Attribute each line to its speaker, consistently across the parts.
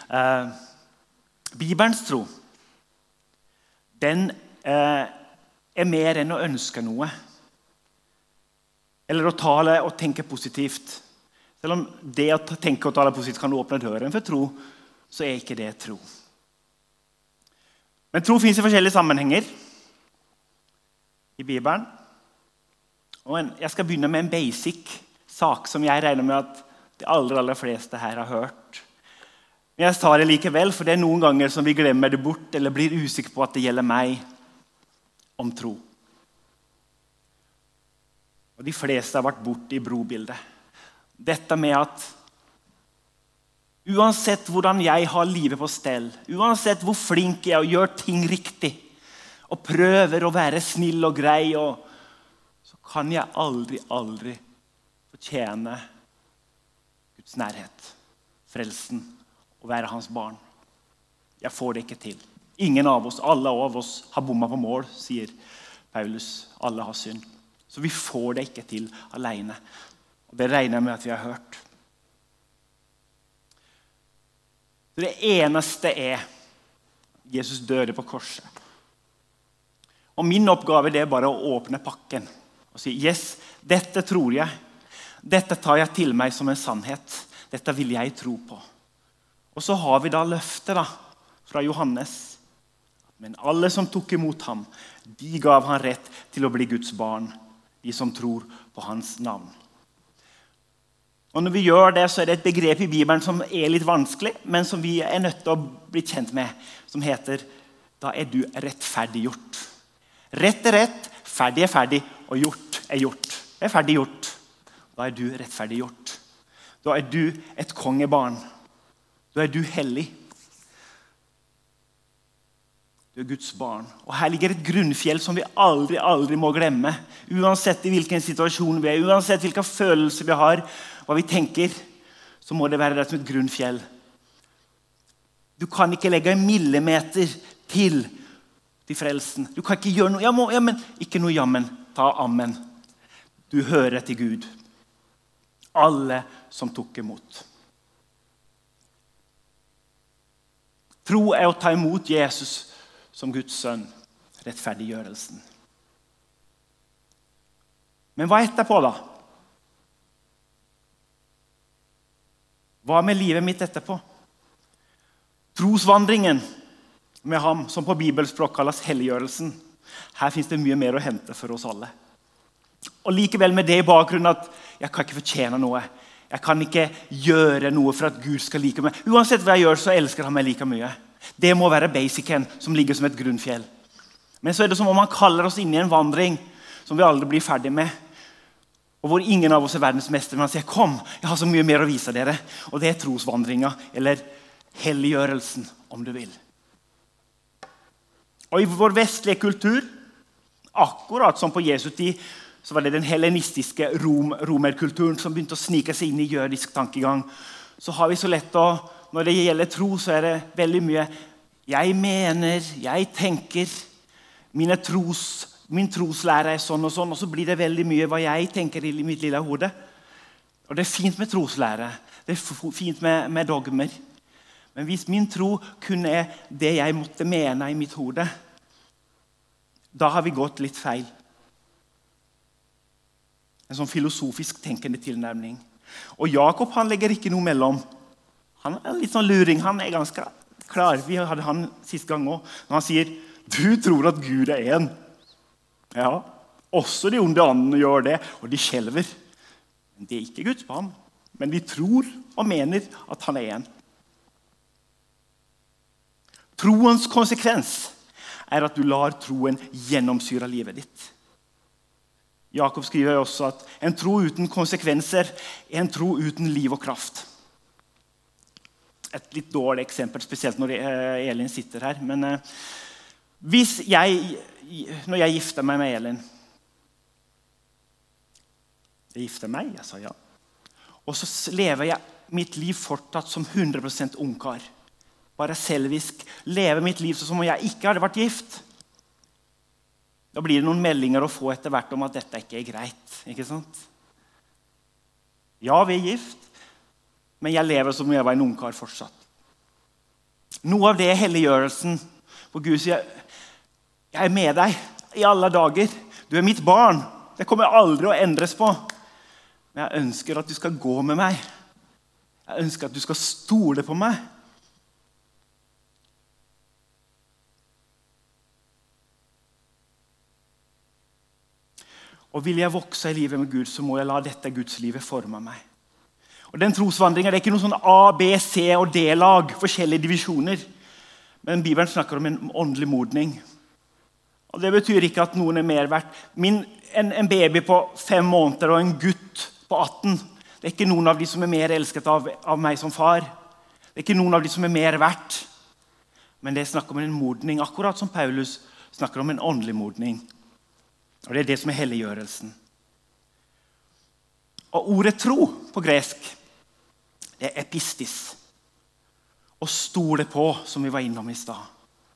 Speaker 1: Bibelens tro, den mer enn å ønske noe. Eller å tale og tenke positivt. Selv om det å tenke og tale positivt kan åpne døren for tro, så ikke det tro. Men tro finnes i forskjellige sammenhenger i Bibelen. Og jeg skal begynne med en basic sak som jeg regner med at de aller fleste her har hørt. Men jeg tar det likevel, for det noen ganger som vi glemmer det bort, eller blir usikre på at det gjelder meg, om tro. Og de fleste har vært borte i brobildet. Dette med at uansett hvordan jeg har livet på stell, uansett hvor flink jeg er og gjør ting riktig, og prøver å være snill og grei, så kan jeg aldri fortjene Guds nærhet, frelsen, og være hans barn. Jeg får det ikke til. Ingen av oss, alle av oss har bommet på mål, sier Paulus. Alle har synd. Så vi får det ikke til alene. Og det regner jeg med at vi har hørt. Det eneste Jesus døde på korset. Og min oppgave er bare å åpne pakken og si, yes, dette tror jeg. Dette tar jeg til meg som en sannhet. Dette vil jeg tro på. Og så har vi da løftet fra Johannes. Men alle som tok imot ham, de gav han rett til å bli Guds barn. De som tror på hans navn. Og når vi gjør det, så er det et begrep i Bibelen som er litt vanskelig, men som vi er nødt til å bli kjent med, som heter, da er du rettferdiggjort. Rett er rett, ferdig er ferdig, og gjort er gjort. Det er ferdig gjort. Da er du rettferdiggjort. Da er du et kongebarn. Da er du hellig. Du er Guds barn. Og her ligger et grunnfjell som vi aldri må glemme. Uansett i hvilken situasjon vi er, uansett hvilke følelser vi har, hva vi tenker, så må det være det som et grunnfjell. Du kan ikke legge en millimeter til frelsen. Du kan ikke gjøre noe, men ikke noe jammen. Ta amen. Du hører til Gud. Alle som tok imot. Tro er å ta imot Jesus som Guds sønn, rettferdiggjørelsen. Men hva etterpå da? Hva med livet mitt etterpå? Trosvandringen med ham, som på bibelspråk kalles helliggjørelsen. Her finnes det mye mer å hente for oss alle. Og likevel med det i bakgrunnen at jeg kan ikke fortjene noe. Jeg kan ikke gjøre noe for at Gud skal like meg. Uansett hva jeg gjør, så elsker han meg like mye. Det må være basicen som ligger som et grunnfjell. Men så er det som om han kaller oss inn i en vandring som vi aldri blir ferdig med. Og hvor ingen av oss er verdensmester. Men han sier, kom, jeg har så mye mer å vise dere. Og det er trosvandringa, eller helliggjørelsen, om du vil. Og i vår vestlige kultur, akkurat som på Jesu tid, så var det den hellenistiske romerkulturen som begynte å snike seg inn i jødisk tankegang. Så har vi så lett å, når det gjelder tro, så er det veldig mye jeg mener, jeg tenker, min troslære er sånn, og så blir det veldig mye hva jeg tenker i mitt lille hode. Og det er fint med troslære, det er fint med dogmer. Men hvis min tro kun er det jeg måtte mene i mitt hode, da har vi gått litt feil. En sånn filosofisk tenkende tilnærming. Og Jakob, han legger ikke noe mellom. Han er litt sånn luring, han er ganske klar. Vi hadde han siste gang også. Når han sier, du tror at Gud er en. Ja, også de onde andene gjør det, og de skjelver. Men det er ikke Guds barn. Men vi tror og mener at han er en. Troens konsekvens er at du lar troen gjennomsyre livet ditt. Jakob skriver også at en tro uten konsekvenser er en tro uten liv og kraft. Et litt dårlig eksempel, spesielt når Elin sitter her. Men når jeg gifter meg med Elin, jeg gifter meg, jeg sa ja. Og så lever jeg mitt liv fortsatt som 100% ungkar. Bare selvisk. Lever mitt liv som om jeg ikke hadde vært gift. Da blir det noen meldinger å få etter hvert om at dette ikke er greit. Ikke sant? Ja, vi er gift, men jeg lever som om jeg var en ungkar fortsatt. Noe av det er helliggjørelsen. For Gud sier, jeg er med deg i alle dager. Du er mitt barn. Det kommer aldri å endres på. Men jeg ønsker at du skal gå med meg. Jeg ønsker at du skal stole på meg. Og vil jeg vokse i livet med Gud, så må jeg la dette Guds livet forme meg. Og den trosvandringen det er ikke noen sånn A, B, C og D-lag, forskjellige divisjoner. Men Bibelen snakker om en åndelig modning. Og det betyr ikke at noen er mer verdt. En baby på 5 måneder og en gutt på 18, det er ikke noen av de som er mer elsket av meg som far. Det er ikke noen av de som er mer verdt. Men det snakker om en modning, akkurat som Paulus snakker om en åndelig modning. Og det er det som er helliggjørelsen. Og ordet tro på gresk, det er epistis. Å stole på, som vi var innom i stad.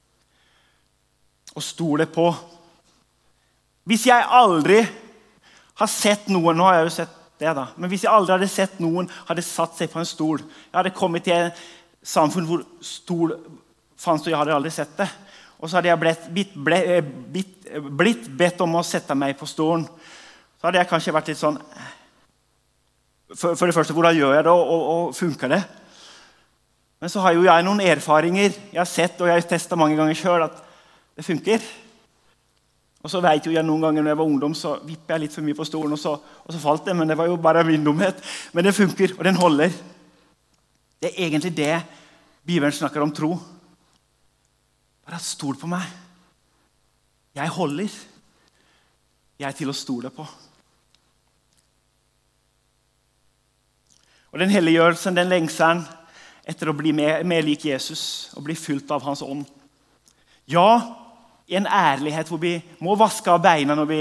Speaker 1: Å stole på. Hvis jeg aldri har sett noen, nå har jeg jo sett det da, men hvis jeg aldri hadde sett noen hadde satt seg på en stol, jeg hadde kommet til et samfunn hvor stol fanns, og jeg hadde aldri sett det. Og så hadde jeg blitt bedt om å sette meg på stolen. Så hadde jeg kanskje vært litt sånn, for det første, hvordan gjør jeg det, og funker det? Men så har jo jeg noen erfaringer. Jeg har sett, og jeg har testet mange ganger selv, at det funker. Og så vet jo jeg noen ganger når jeg var ungdom, så vippet jeg litt for mye på stolen, og så falt det, men det var jo bare min dumhet. Men det funker, og den holder. Det er egentlig det Bibelen snakker om tro. Bare stol på meg. Jeg holder. Jeg er til å stole på. Og den helliggjørelsen, den lengselen etter å bli mer lik Jesus og bli fylt av hans ånd. Ja, i en ærlighet hvor vi må vaske av beina når vi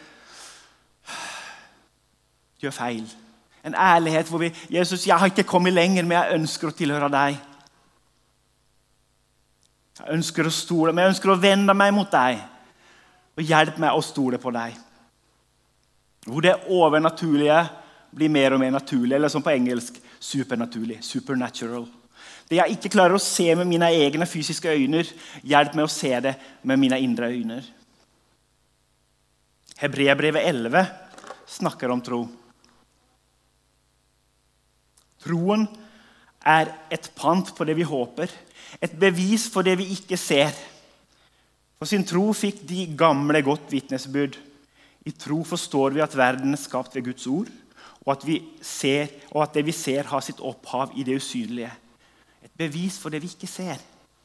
Speaker 1: gjør feil. En ærlighet hvor vi, Jesus, jeg har ikke kommet lenger, men jeg ønsker å tilhøre deg. Jeg ønsker å stole, men jeg ønsker å vende meg mot deg. Og hjelpe meg å stole på deg. Hvor det overnaturlige blir mer og mer naturlig, eller som på engelsk, supernaturlig, supernatural. Det jeg ikke klarer å se med mine egne fysiske øyne, hjelp meg å se det med mine indre øyne. Hebreerbrevet 11 snakker om tro. Troen er et pant på det vi håper, et bevis for det vi ikke ser. For sin tro fikk de gamle godt vitnesbyrd. I tro forstår vi at verden er skapt ved Guds ord, og at det vi ser har sitt opphav i det usynlige. Et bevis for det vi ikke ser.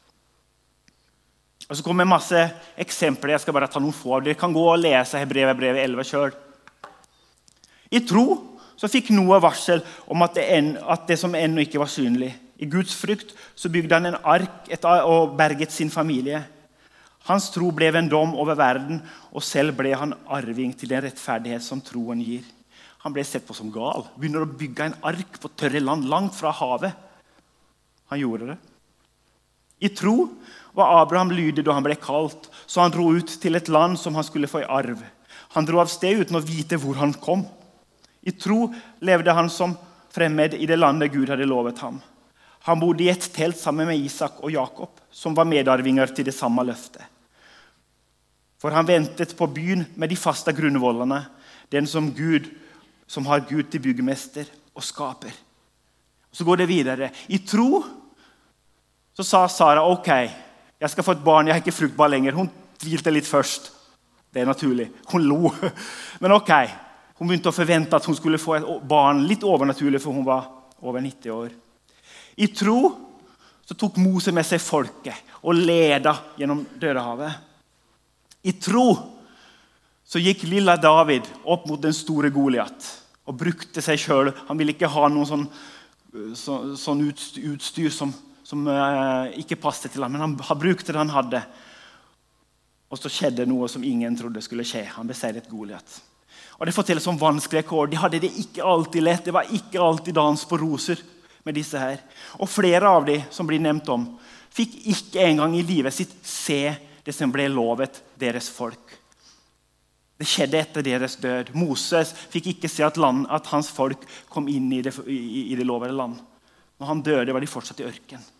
Speaker 1: Og så kommer masse eksempler, jeg skal bare ta noen få av. Dere kan gå og lese Hebreerbrevet 11 selv. I tro så fikk Noah varsel om at det som ennå ikke var synlig. I Guds frykt så bygde han en ark og berget sin familie. Hans tro ble en dom over verden, og selv ble han arving til den rettferdighet som troen gir. Han ble sett på som gal. Begynner å bygge en ark på tørre land, langt fra havet. Han gjorde det. I tro var Abraham lydig da han ble kalt, så han dro ut til et land som han skulle få i arv. Han dro av sted uten å vite hvor han kom. I tro levde han som fremmed i det landet Gud hadde lovet ham. Han bodde i et telt sammen med Isak og Jakob, som var medarvinger til det samme løftet. For han ventet på byen med de faste grunnvollene, den som har Gud til byggmester og skaper. Så går det videre. I tro så sa Sara, ok, jeg skal få et barn, jeg er ikke fruktbar lenger. Hun tvilte litt først. Det er naturlig. Hun lo. Men ok, hun begynte å forvente at hun skulle få et barn litt overnaturlig, for hun var over 90 år. I tro så tok Mose med seg folket og ledet gjennom Dødehavet. I tro så gikk lilla David opp mot den store Goliat og brukte seg selv. Han ville ikke ha noen sånn utstyr som ikke passet til ham, men han brukte det han hadde. Og så skjedde noe som ingen trodde skulle skje. Han beseiret Goliat. Og det fortelles om vanskelige kår. De hadde det ikke alltid lett. Det var ikke alltid dans på roser med disse her. Og flere av de som blir nevnt om, fikk ikke engang i livet sitt se det som ble lovet deres folk. Det skjedde etter deres død. Moses fikk ikke se at hans folk kom inn i det lovede land. Når han døde, var de fortsatt i ørken.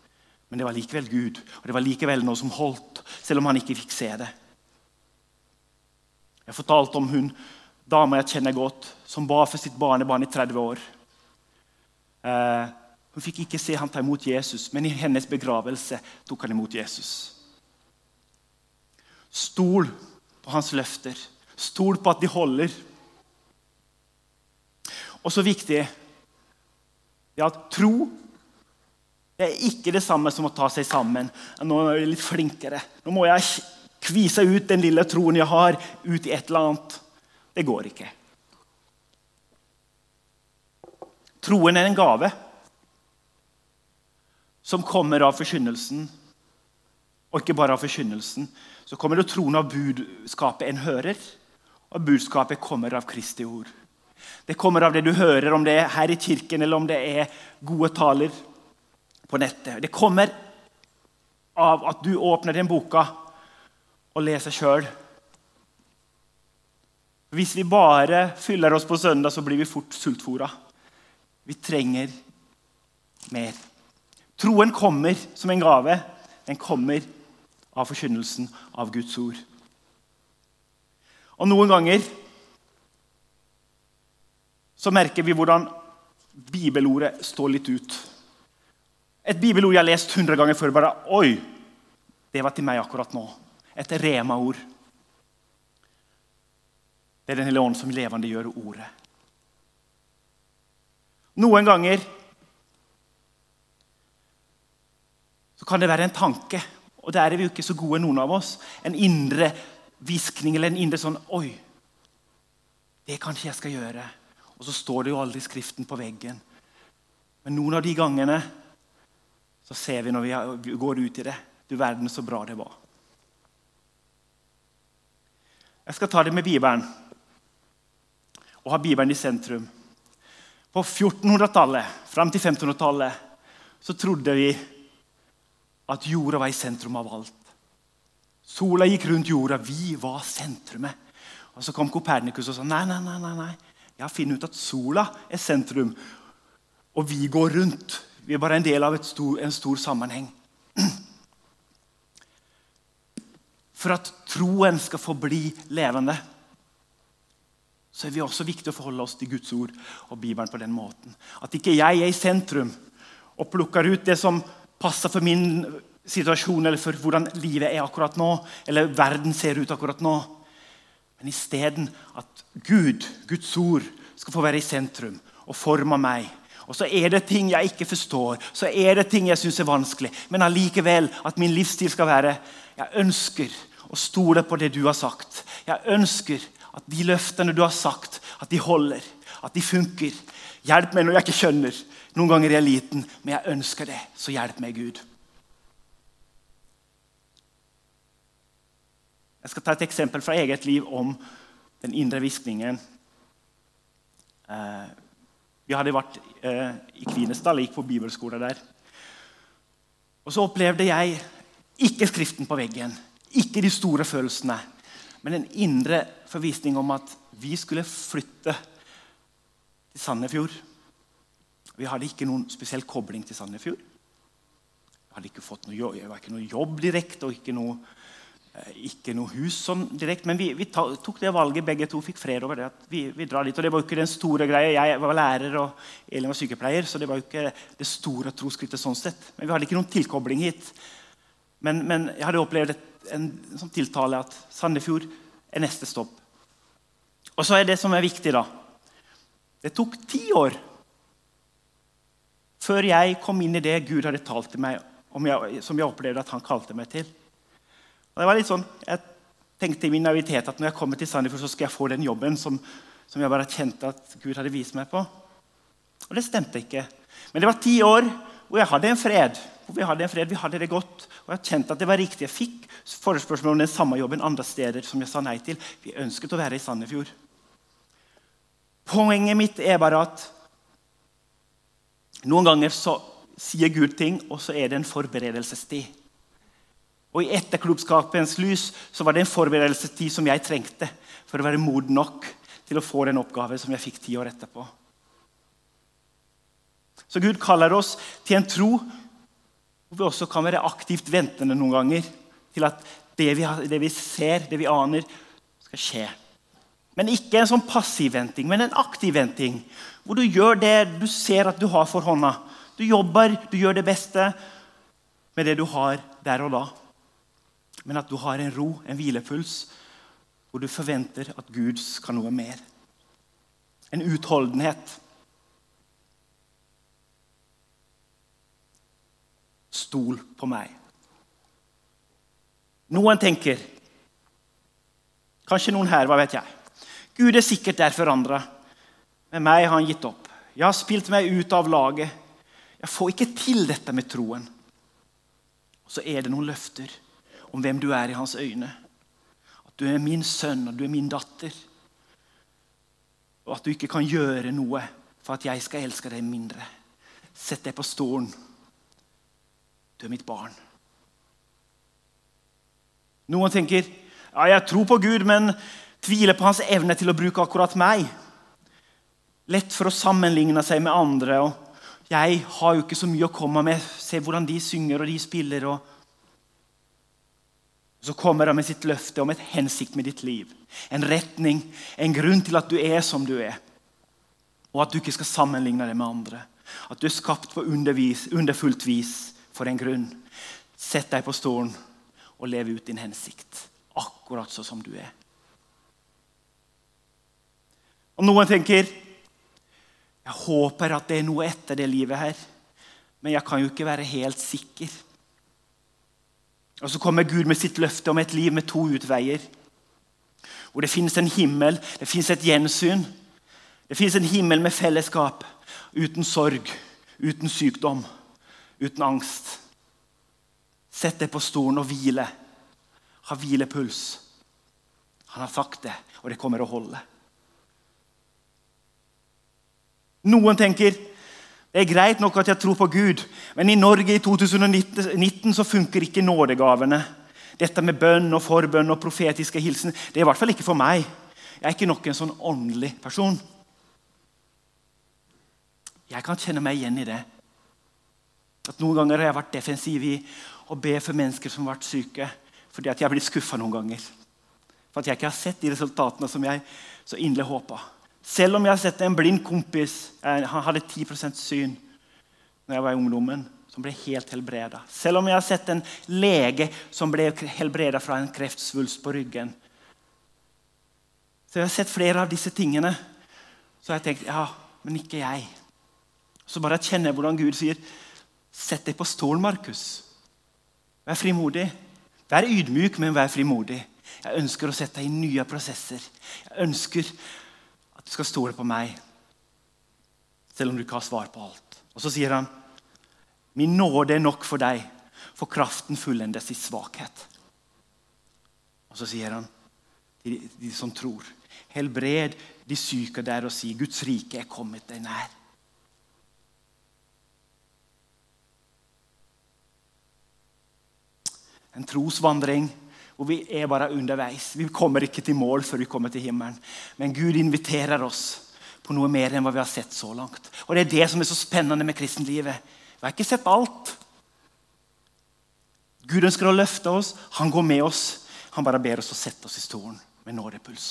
Speaker 1: Men det var likevel Gud, og det var likevel noe som holdt, selv om han ikke fikk se det. Jeg fortalte om hun, dama jeg kjenner godt, som ba for sitt barnebarn i 30 år. Hun fikk ikke se han ta imot Jesus, men i hennes begravelse tok han imot Jesus. Stol på hans løfter. Stol på at de holder. Og så viktig er at tro det er ikke det samme som å ta seg sammen. Nå er jeg litt flinkere. Nå må jeg kvise ut den lille troen jeg har ut i et eller annet. Det går ikke. Troen er en gave som kommer av forkynnelsen. Og ikke bare av forkynnelsen. Så kommer det troen av budskapet en hører. Og budskapet kommer av Kristi ord. Det kommer av det du hører, om det er her i kirken eller om det er gode taler på nettet. Det kommer av at du åpner den boka og leser selv. Hvis vi bare fyller oss på søndag, så blir vi fort sultfora. Vi trenger mer. Troen kommer som en gave. Den kommer av forkynnelsen av Guds ord. Og noen ganger så merker vi hvordan bibelordet står litt ut. Et bibelord jeg har lest 100 ganger før, bare, oi, det var til meg akkurat nå. Et rema-ord. Det er den Hellige Ånd som levende gjør ordet. Noen ganger så kan det være en tanke, og der er vi jo ikke så gode noen av oss. En indre viskning eller en indre sånn, oi, det kanskje jeg skal gjøre. Og så står det jo aldri skriften på veggen. Men noen av de gangene så ser vi når vi går ut i det. Du verden så bra det var. Jeg skal ta det med Bibelen. Og ha Bibelen i sentrum. På 1400-tallet, frem til 1500-tallet, så trodde vi at jorda var i sentrum av alt. Sola gikk rundt jorda, vi var sentrumet. Og så kom Kopernikus og sa, nei. Jeg har funnet ut at sola er sentrum, og vi går rundt. Vi er bare en del av en stor sammenheng. For at troen skal få bli levende, så er det også viktig å forholde oss til Guds ord og Bibelen på den måten. At ikke jeg er i sentrum og plukker ut det som passer for min situasjon, eller for hvordan livet er akkurat nå, eller verden ser ut akkurat nå. Men i stedet at Guds ord, skal få være i sentrum og forme meg. Og så er det ting jeg ikke forstår, så er det ting jeg synes er vanskelig, men allikevel at min livsstil skal være, jeg ønsker å stole på det du har sagt. Jeg ønsker at de løftene du har sagt, at de holder, at de funker. Hjelp meg når jeg ikke skjønner. Noen ganger er jeg liten, men jeg ønsker det, så hjelp meg Gud. Jeg skal ta et eksempel fra eget liv om den indre viskningen. Vi hadde vært i Kvinesdal, jeg gikk på bibelskole der. Og så opplevde jeg ikke skriften på veggen, ikke de store følelsene, men en indre forvisning om at vi skulle flytte til Sandefjord. Vi hadde ikke noen spesiell kobling til Sandefjord. Jeg hadde ikke fått noe jobb, jeg var ikke noe jobb direkte, og ikke noe hus sånn direkte, men vi tok det valget, begge to fikk fred over det, at vi drar dit, og det var jo ikke den store greia. Jeg var lærer, og Elin var sykepleier, så det var jo ikke det store troskrittet sånn sett. Men vi hadde ikke noen tilkobling hit. Men jeg hadde opplevd en sånn tiltale at Sandefjord er neste stopp. Og så er det som er viktig da. Det tok 10 år før jeg kom inn i det Gud hadde talt til meg, som jeg opplevde at han kalte meg til. Og det var litt sånn, jeg tenkte i min naivitet at når jeg kommer til Sandefjord, så skal jeg få den jobben som jeg bare kjente at Gud hadde vist meg på. Og det stemte ikke. Men det var 10 år hvor jeg hadde en fred. Vi hadde det godt. Og jeg kjente at det var riktig. Jeg fikk forespørsmål om den samme jobben andre steder som jeg sa nei til. Vi ønsket å være i Sandefjord. Poenget mitt er bare at noen ganger så sier Gud ting, og så er det en forberedelsestid. Og i etterklokskapens lys så var det en forberedelsestid som jeg trengte for å være moden nok til å få den oppgave som jeg fikk 10 år etterpå. Så Gud kaller oss til en tro hvor vi også kan være aktivt ventende noen ganger til at det vi ser, det vi aner, skal skje. Men ikke en sånn passiv venting, men en aktiv venting, hvor du gjør det du ser at du har for hånda. Du jobber, du gjør det beste med det du har der og da. Men at du har en ro, en hvilepuls, hvor du forventer at Gud skal noe mer. En utholdenhet. Stol på meg. Noen tenker, kanskje noen her, hva vet jeg? Gud er sikkert der for andre. Med meg har han gitt opp. Jeg har spilt meg ut av laget. Jeg får ikke til dette med troen. Og så er det noen løfter om hvem du er i hans øyne. At du er min sønn, og du er min datter. Og at du ikke kan gjøre noe for at jeg skal elske deg mindre. Sett deg på stolen. Du er mitt barn. Noen tenker, ja, jeg tror på Gud, men tviler på hans evne til å bruke akkurat meg. Lett for å sammenligne seg med andre, og jeg har jo ikke så mye å komme med. Se hvordan de synger og de spiller. Og så kommer han med sitt løfte om et hensikt med ditt liv. En retning, en grunn til at du er som du er. Og at du ikke skal sammenligne deg med andre. At du er skapt på underfullt vis for en grunn. Sett deg på stolen og lev ut din hensikt. Akkurat så som du er. Og noen tenker, jeg håper at det er noe etter det livet her, men jeg kan jo ikke være helt sikker. Og så kommer Gud med sitt løfte om et liv med 2 utveier. Hvor det finnes en himmel, det finnes et gjensyn. Det finnes en himmel med fellesskap, uten sorg, uten sykdom, uten angst. Sett deg på stolen og hvile. Ha hvilepuls. Han har sagt det, og det kommer å holde. Noen tenker, det er greit nok at jeg tror på Gud, men i Norge i 2019 så funker ikke nådegavene. Dette med bønn og forbønn og profetiske hilsen, det er i hvert fall ikke for meg. Jeg er ikke nok en sånn åndelig person. Jeg kan kjenne meg igjen i det. At noen ganger har jeg vært defensiv i å be for mennesker som har vært syke, fordi at jeg har blitt skuffet noen ganger. For at jeg ikke har sett de resultatene som jeg så inderlig håpet. Selv om jeg har sett en blind kompis, han hadde 10% syn når jeg var i ungdommen, som ble helt helbredet. Selv om jeg har sett en lege som ble helbredet fra en kreftsvulst på ryggen. Så jeg har sett flere av disse tingene. Så har jeg tenkt, ja, men ikke jeg. Så bare kjenner jeg hvordan Gud sier, sett deg på stolen, Markus. Vær frimodig. Vær ydmyk, men vær frimodig. Jeg ønsker å sette deg i nye prosesser. Jeg ønsker at du skal stole på meg, selv om du ikke har svar på alt. Og så sier han, min nåde er nok for deg, for kraften fullendes i svakhet. Og så sier han, de som tror, helbred de syke der og si, Guds rike er kommet deg nær. En trosvandring, hvor vi er bare underveis. Vi kommer ikke til mål før vi kommer til himmelen. Men Gud inviterer oss på noe mer enn hva vi har sett så langt. Og det er det som er så spennende med kristenlivet. Vi har ikke sett alt. Gud ønsker å løfte oss. Han går med oss. Han bare ber oss å sette oss i stolen med nådepuls.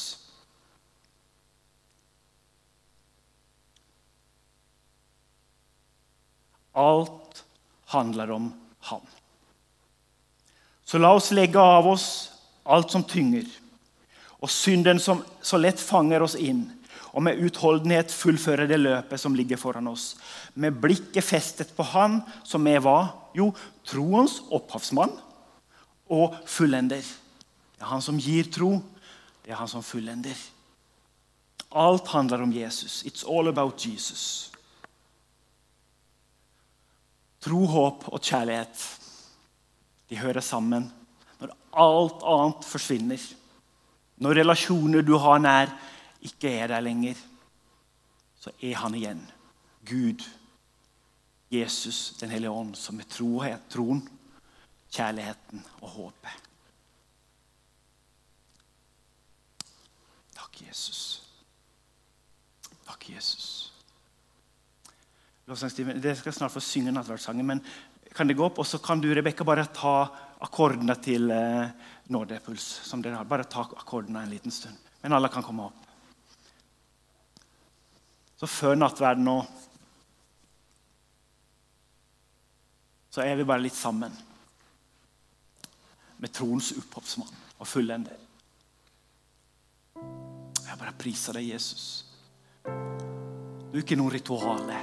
Speaker 1: Alt handler om han. Så la oss legge av oss alt som tynger, og synden som så lett fanger oss inn, og med utholdenhet fullføre det løpet som ligger foran oss. Med blikket festet på han som er hva? Jo, troens opphavsmann og fullender. Det er han som gir tro, det er han som fullender. Alt handler om Jesus. It's all about Jesus. Tro, håp og kjærlighet. De hører sammen når alt annet forsvinner. Når relasjoner du har nær ikke er der lenger, så er han igjen. Gud, Jesus, den hellige ånd, som er troen, kjærligheten og håpet. Takk, Jesus. Takk, Jesus. Dere skal snart få synge nattverdssangen, men kan det gå opp, og så kan du, Rebecca, bare ta akkordene til nådepuls, som dere har. Bare ta akkordene en liten stund. Men alle kan komme opp. Så før nattverden nå, så vi bare litt sammen. Med troens opphavsmann og fullender. Jeg bare priser deg, Jesus. Du ikke noen rituale.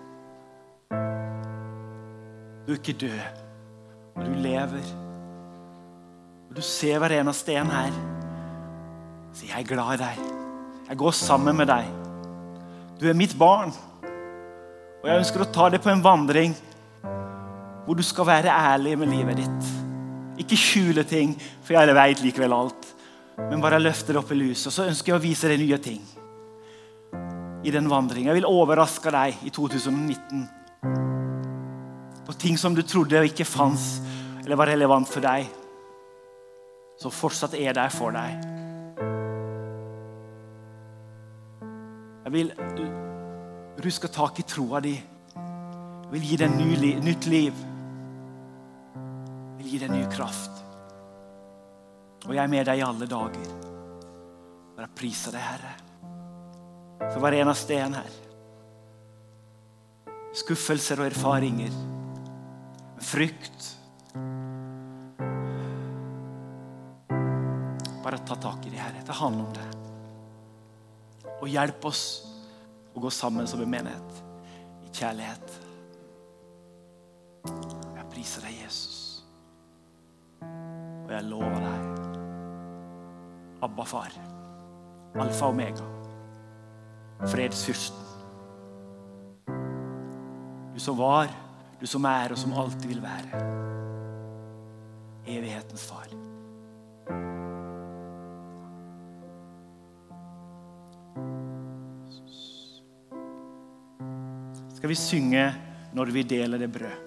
Speaker 1: Du ikke død, og du lever. Og du ser hver eneste en her. Så jeg glad i deg. Jeg går sammen med deg. Du mitt barn. Og jeg ønsker å ta deg på en vandring hvor du skal være ærlig med livet ditt. Ikke skjule ting, for jeg vet likevel alt. Men bare løfte det opp i lyset. Og så ønsker jeg å vise deg nye ting. I den vandringen. Jeg vil overraske deg i 2019. På ting som du trodde ikke fanns, eller var relevant for deg. Så fortsatt der for deg. Jeg vil ruske tak i troa di. Jeg vil gi deg nytt liv. Jeg vil gi deg ny kraft. Og jeg med deg i alle dager. Bare priser deg, Herre. For hver eneste en her. Skuffelser og erfaringer. Frykt. Bare ta tak i det, Herre. Ta hand om det. Og hjelp oss å gå sammen som en menighet. I kjærlighet. Jeg priser deg, Jesus. Og jeg lover deg. Abba, far. Alfa og omega. Fredsfyrsten. Du som var, du som og som alltid vil være. Evighetens far. Skal vi synge når vi deler det brød?